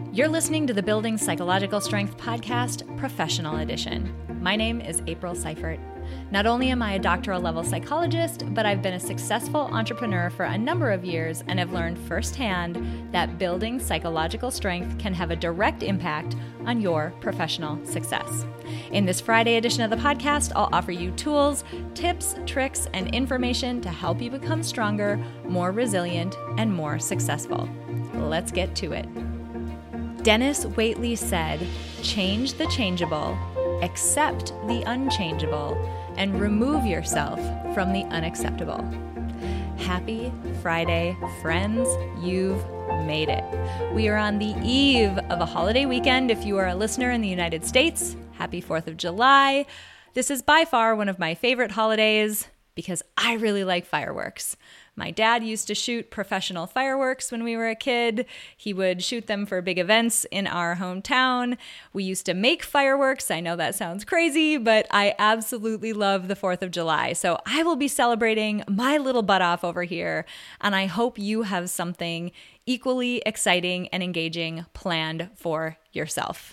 You're listening to the Building Psychological Strength podcast, Professional Edition. My name is April Seifert. Not only am I a doctoral level psychologist, but I've been a successful entrepreneur for a number of years and have learned firsthand that building psychological strength can have a direct impact on your professional success. In this Friday edition of the podcast, I'll offer you tools, tips, tricks, and information to help you become stronger, more resilient, and more successful. Let's get to it. Dennis Waitley said, "Change the changeable, accept the unchangeable, and remove yourself from the unacceptable." Happy Friday, friends. You've made it. We are on the eve of a holiday weekend. If you are a listener in the United States, happy 4th of July. This is by far one of my favorite holidays because I really like fireworks. My dad used to shoot professional fireworks when we were a kid. He would shoot them for big events in our hometown. We used to make fireworks. I know that sounds crazy, but I absolutely love the 4th of July. So I will be celebrating my little butt off over here, and I hope you have something equally exciting and engaging planned for yourself.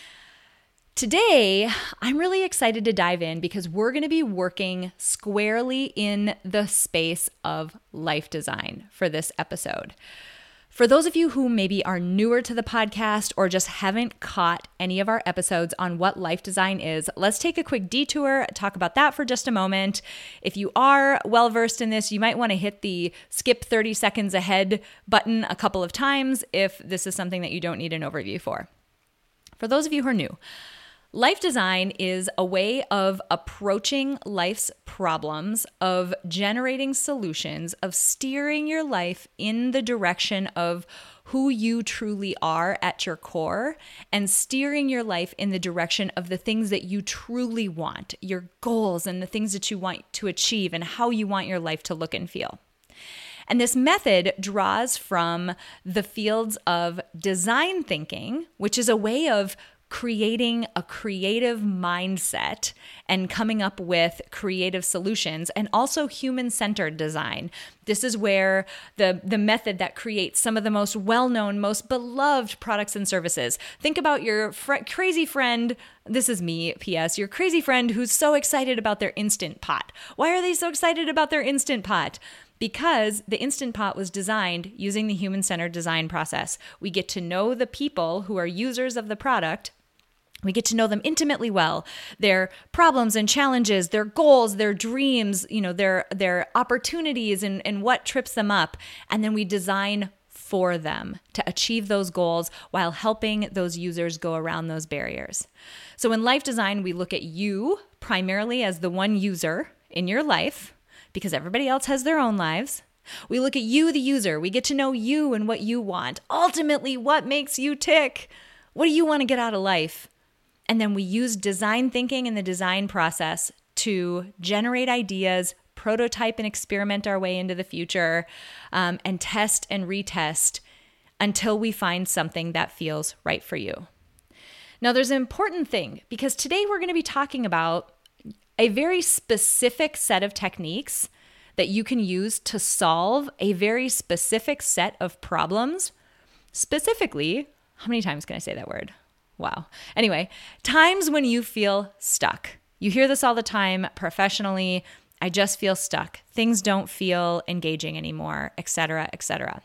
Today, I'm really excited to dive in because we're going to be working squarely in the space of life design for this episode. For those of you who maybe are newer to the podcast or just haven't caught any of our episodes on what life design is, let's take a quick detour, talk about that for just a moment. If you are well versed in this, you might want to hit the skip 30 seconds ahead button a couple of times if this is something that you don't need an overview for. For those of you who are new, life design is a way of approaching life's problems, of generating solutions, of steering your life in the direction of who you truly are at your core, and steering your life in the direction of the things that you truly want, your goals and the things that you want to achieve and how you want your life to look and feel. And this method draws from the fields of design thinking, which is a way of creating a creative mindset and coming up with creative solutions, and also human-centered design. This is where the method that creates some of the most well-known, most beloved products and services. Think about your crazy friend, this is me, P.S., your crazy friend who's so excited about their Instant Pot. Why are they so excited about their Instant Pot? Because the Instant Pot was designed using the human-centered design process. We get to know the people who are users of the product. We get to know them intimately well, their problems and challenges, their goals, their dreams, their opportunities and what trips them up. And then we design for them to achieve those goals while helping those users go around those barriers. So in life design, we look at you primarily as the one user in your life because everybody else has their own lives. We look at you, the user. We get to know you and what you want. Ultimately, what makes you tick? What do you want to get out of life? And then we use design thinking in the design process to generate ideas, prototype and experiment our way into the future, and test and retest until we find something that feels right for you. Now, there's an important thing because today we're going to be talking about a very specific set of techniques that you can use to solve a very specific set of problems. Specifically, how many times can I say that word? Wow. Anyway, times when you feel stuck. You hear this all the time professionally. I just feel stuck. Things don't feel engaging anymore, etc., etc.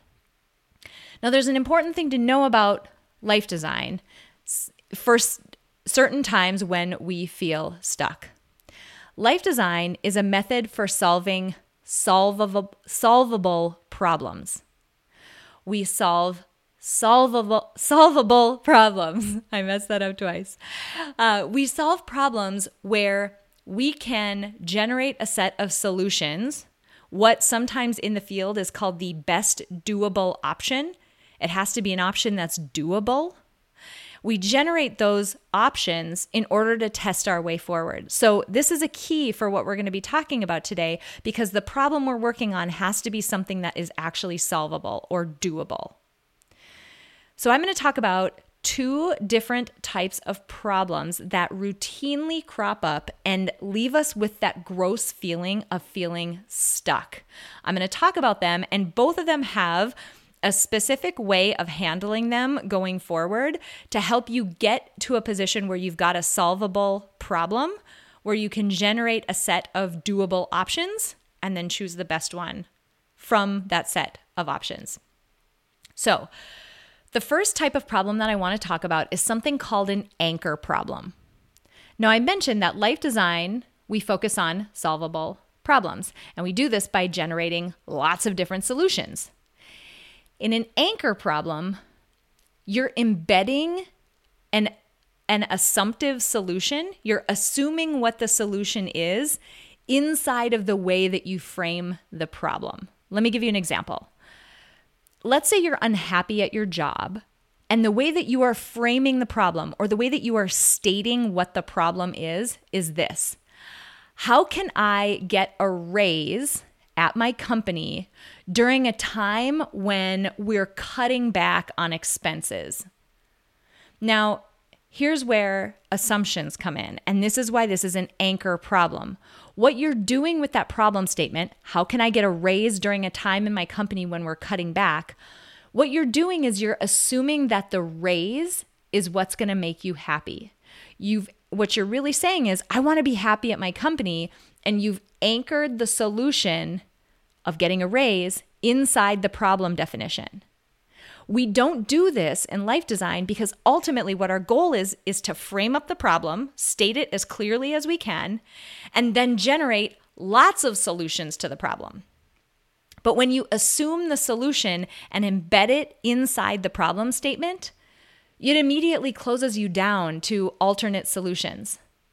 Now, there's an important thing to know about life design for certain times when we feel stuck. Life design is a method for solving solvable problems. We solve solvable problems. I messed that up twice. We solve problems where we can generate a set of solutions, what sometimes in the field is called the best doable option. It has to be an option that's doable. We generate those options in order to test our way forward. So this is a key for what we're going to be talking about today because the problem we're working on has to be something that is actually solvable or doable. So I'm going to talk about two different types of problems that routinely crop up and leave us with that gross feeling of feeling stuck. I'm going to talk about them, and both of them have a specific way of handling them going forward to help you get to a position where you've got a solvable problem, where you can generate a set of doable options and then choose the best one from that set of options. So, the first type of problem that I want to talk about is something called an anchor problem. Now, I mentioned that life design, we focus on solvable problems, and we do this by generating lots of different solutions. In an anchor problem, you're embedding an assumptive solution. You're assuming what the solution is inside of the way that you frame the problem. Let me give you an example. Let's say you're unhappy at your job, and the way that you are framing the problem, or the way that you are stating what the problem is this. How can I get a raise at my company during a time when we're cutting back on expenses? Now, here's where assumptions come in, and this is why this is an anchor problem. What you're doing with that problem statement, how can I get a raise during a time in my company when we're cutting back? What you're doing is you're assuming that the raise is what's going to make you happy. What you're really saying is, I want to be happy at my company, and you've anchored the solution of getting a raise inside the problem definition. We don't do this in life design because ultimately what our goal is to frame up the problem, state it as clearly as we can, and then generate lots of solutions to the problem. But when you assume the solution and embed it inside the problem statement, it immediately closes you down to alternate solutions.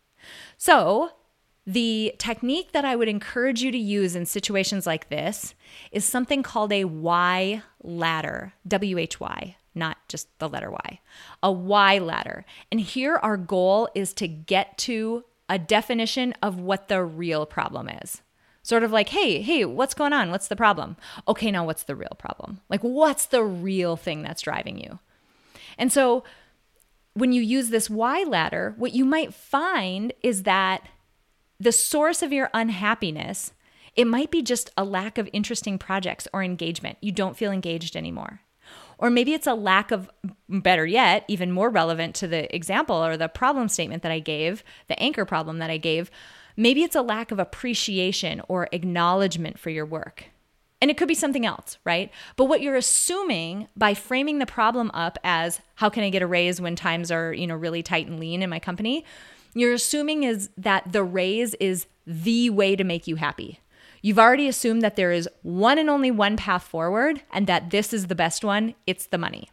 So, the technique that I would encourage you to use in situations like this is something called a why ladder, W-H-Y, not just the letter Y, a why ladder. And here our goal is to get to a definition of what the real problem is. Sort of like, hey, what's going on? What's the problem? Okay, now what's the real problem? Like, what's the real thing that's driving you? And so when you use this why ladder, what you might find is that the source of your unhappiness, it might be just a lack of interesting projects or engagement. You don't feel engaged anymore. Or maybe it's a lack of, better yet, even more relevant to the example or the problem statement that I gave, the anchor problem that I gave, maybe it's a lack of appreciation or acknowledgement for your work. And it could be something else, right? But what you're assuming by framing the problem up as, how can I get a raise when times are, really tight and lean in my company? You're assuming is that the raise is the way to make you happy. You've already assumed that there is one and only one path forward and that this is the best one. It's the money.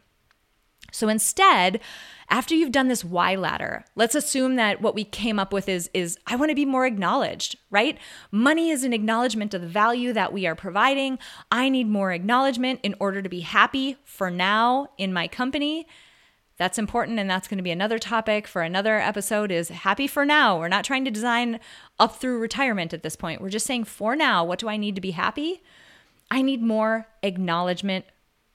So instead, after you've done this why ladder, let's assume that what we came up with is I want to be more acknowledged, right? Money is an acknowledgement of the value that we are providing. I need more acknowledgement in order to be happy for now in my company. That's important, and that's going to be another topic for another episode, is happy for now. We're not trying to design up through retirement at this point. We're just saying, for now, what do I need to be happy? I need more acknowledgement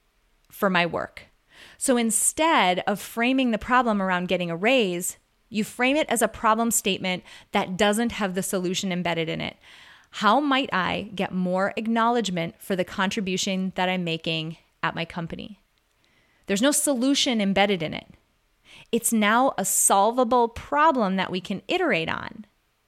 for my work. So instead of framing the problem around getting a raise, you frame it as a problem statement that doesn't have the solution embedded in it. How might I get more acknowledgement for the contribution that I'm making at my company? There's no solution embedded in it. It's now a solvable problem that we can iterate on.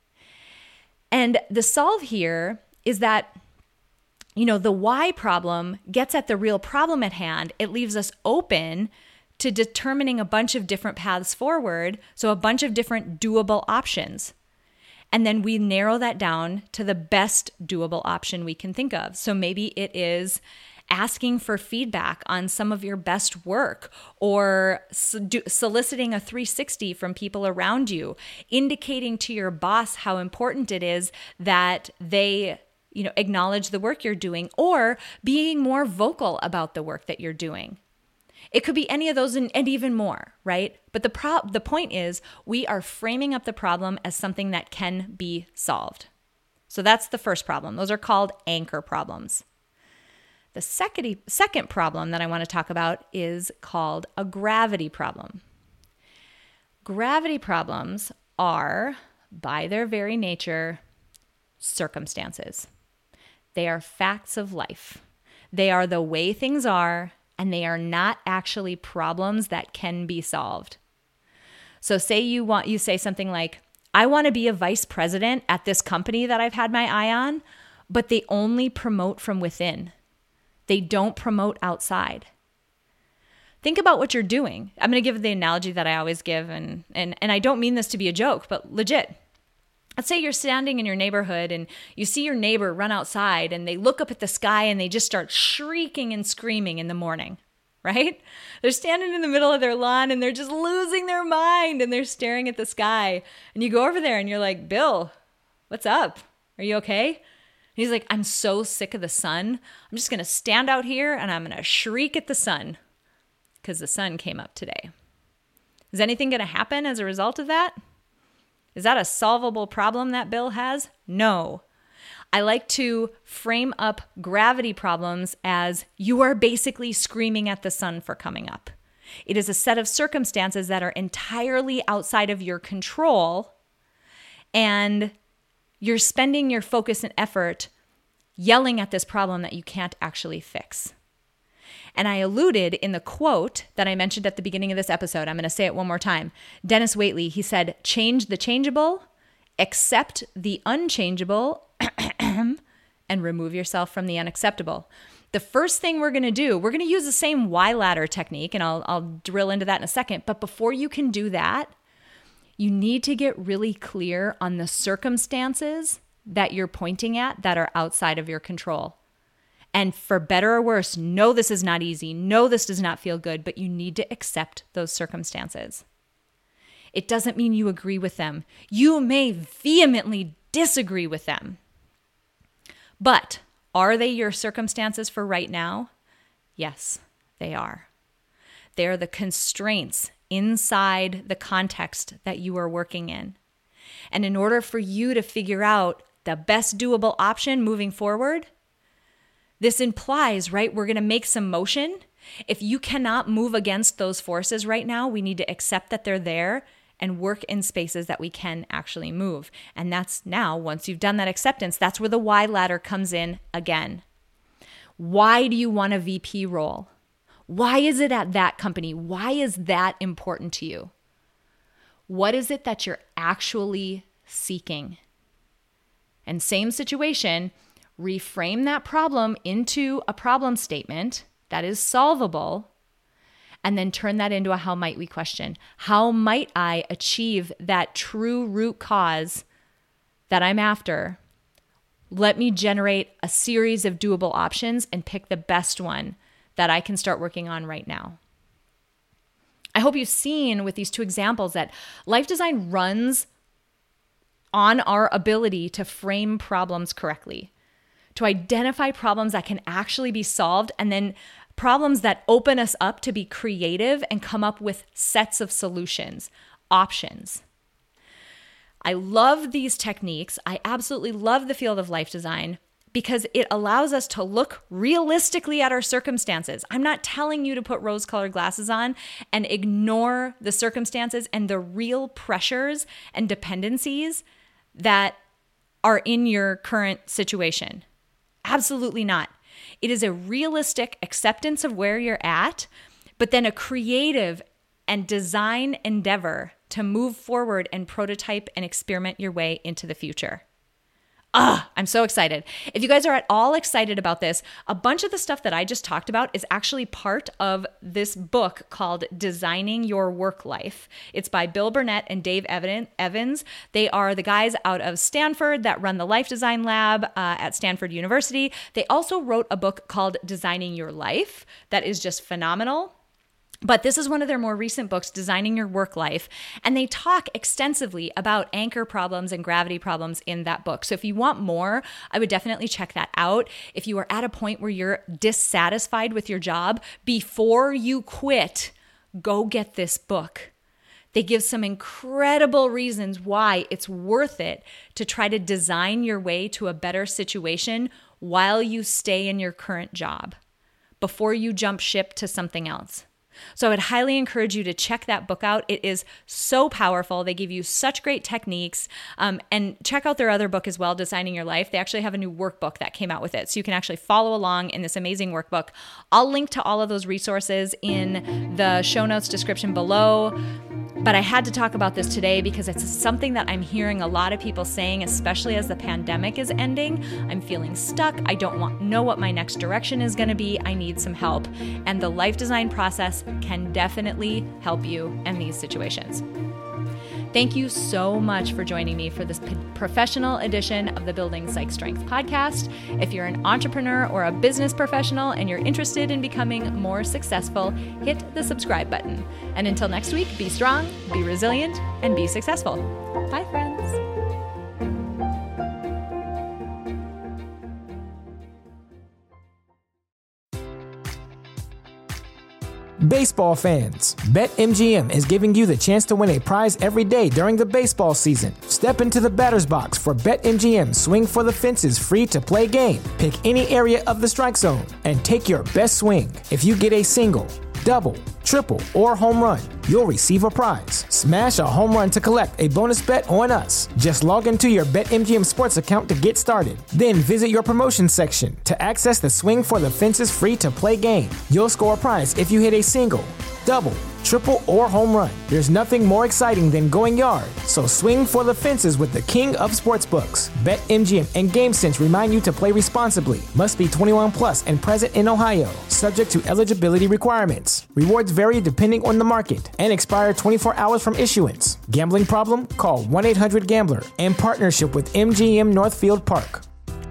And the solve here is that, the why problem gets at the real problem at hand. It leaves us open to determining a bunch of different paths forward, so a bunch of different doable options. And then we narrow that down to the best doable option we can think of. So maybe it is asking for feedback on some of your best work, or soliciting a 360 from people around you, indicating to your boss how important it is that they acknowledge the work you're doing, or being more vocal about the work that you're doing. It could be any of those and even more, right? But the point is, we are framing up the problem as something that can be solved. So that's the first problem. Those are called anchor problems. The second problem that I want to talk about is called a gravity problem. Gravity problems are, by their very nature, circumstances. They are facts of life. They are the way things are and they are not actually problems that can be solved. So say you say something like, I want to be a vice president at this company that I've had my eye on, but they only promote from within. They don't promote outside. Think about what you're doing. I'm going to give the analogy that I always give, and I don't mean this to be a joke, but legit. Let's say you're standing in your neighborhood and you see your neighbor run outside and they look up at the sky and they just start shrieking and screaming in the morning, right? They're standing in the middle of their lawn and they're just losing their mind and they're staring at the sky. And you go over there and you're like, Bill, what's up? Are you okay? And he's like, I'm so sick of the sun. I'm just going to stand out here and I'm going to shriek at the sun because the sun came up today. Is anything going to happen as a result of that? Is that a solvable problem that Bill has? No. I like to frame up gravity problems as you are basically screaming at the sun for coming up. It is a set of circumstances that are entirely outside of your control, and you're spending your focus and effort yelling at this problem that you can't actually fix. And I alluded in the quote that I mentioned at the beginning of this episode. I'm going to say it one more time. Dennis Waitley, he said, change the changeable, accept the unchangeable, and remove yourself from the unacceptable. The first thing we're going to do, we're going to use the same Y ladder technique, and I'll drill into that in a second. But before you can do that, you need to get really clear on the circumstances that you're pointing at that are outside of your control. And for better or worse, no, this is not easy. No, this does not feel good, but you need to accept those circumstances. It doesn't mean you agree with them. You may vehemently disagree with them. But are they your circumstances for right now? Yes, they are. They are the constraints inside the context that you are working in. And in order for you to figure out the best doable option moving forward, this implies, right, we're going to make some motion. If you cannot move against those forces right now, we need to accept that they're there and work in spaces that we can actually move. And that's now, once you've done that acceptance, that's where the Y ladder comes in again. Why do you want a VP role? Why is it at that company? Why is that important to you? What is it that you're actually seeking? And same situation, reframe that problem into a problem statement that is solvable, and then turn that into a how might we question. How might I achieve that true root cause that I'm after? Let me generate a series of doable options and pick the best one that I can start working on right now. I hope you've seen with these two examples that life design runs on our ability to frame problems correctly, to identify problems that can actually be solved, and then problems that open us up to be creative and come up with sets of solutions, options. I love these techniques. I absolutely love the field of life design because it allows us to look realistically at our circumstances. I'm not telling you to put rose-colored glasses on and ignore the circumstances and the real pressures and dependencies that are in your current situation. Absolutely not. It is a realistic acceptance of where you're at, but then a creative and design endeavor to move forward and prototype and experiment your way into the future. I'm so excited. If you guys are at all excited about this, a bunch of the stuff that I just talked about is actually part of this book called Designing Your Work Life. It's by Bill Burnett and Dave Evans. They are the guys out of Stanford that run the Life Design Lab at Stanford University. They also wrote a book called Designing Your Life that is just phenomenal. But this is one of their more recent books, Designing Your Work Life, and they talk extensively about anchor problems and gravity problems in that book. So if you want more, I would definitely check that out. If you are at a point where you're dissatisfied with your job, before you quit, go get this book. They give some incredible reasons why it's worth it to try to design your way to a better situation while you stay in your current job, before you jump ship to something else. So I would highly encourage you to check that book out. It is so powerful. They give you such great techniques. And check out their other book as well, Designing Your Life. They actually have a new workbook that came out with it. So you can actually follow along in this amazing workbook. I'll link to all of those resources in the show notes description below. But I had to talk about this today because it's something that I'm hearing a lot of people saying, especially as the pandemic is ending. I'm feeling stuck. I don't know what my next direction is going to be. I need some help. And the life design process can definitely help you in these situations. Thank you so much for joining me for this professional edition of the Building Psych Strength podcast. If you're an entrepreneur or a business professional and you're interested in becoming more successful, hit the subscribe button. And until next week, be strong, be resilient, and be successful. Bye, friends. Baseball fans, BetMGM is giving you the chance to win a prize every day during the baseball season. Step into the batter's box for BetMGM's Swing for the Fences free-to-play game. Pick any area of the strike zone and take your best swing. If you get a single, double, triple, or home run, you'll receive a prize. Smash a home run to collect a bonus bet on us. Just log into your BetMGM Sports account to get started. Then visit your promotions section to access the Swing for the Fences free-to-play game. You'll score a prize if you hit a single, double, triple, or home run. There's nothing more exciting than going yard, so swing for the fences with the king of sportsbooks. BetMGM and GameSense remind you to play responsibly. Must be 21 plus and present in Ohio. Subject to eligibility requirements. Rewards vary depending on the market and expire 24 hours from issuance. Gambling problem? Call 1-800-GAMBLER. In partnership with MGM Northfield Park.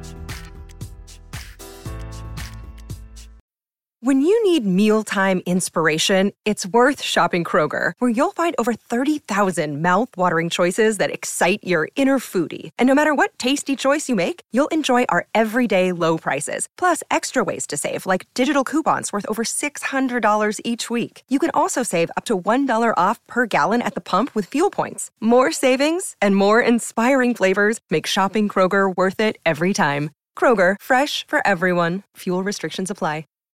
When you need mealtime inspiration, it's worth shopping Kroger, where you'll find over 30,000 mouth-watering choices that excite your inner foodie. And no matter what tasty choice you make, you'll enjoy our everyday low prices, plus extra ways to save, like digital coupons worth over $600 each week. You can also save up to $1 off per gallon at the pump with fuel points. More savings and more inspiring flavors make shopping Kroger worth it every time. Kroger, fresh for everyone. Fuel restrictions apply.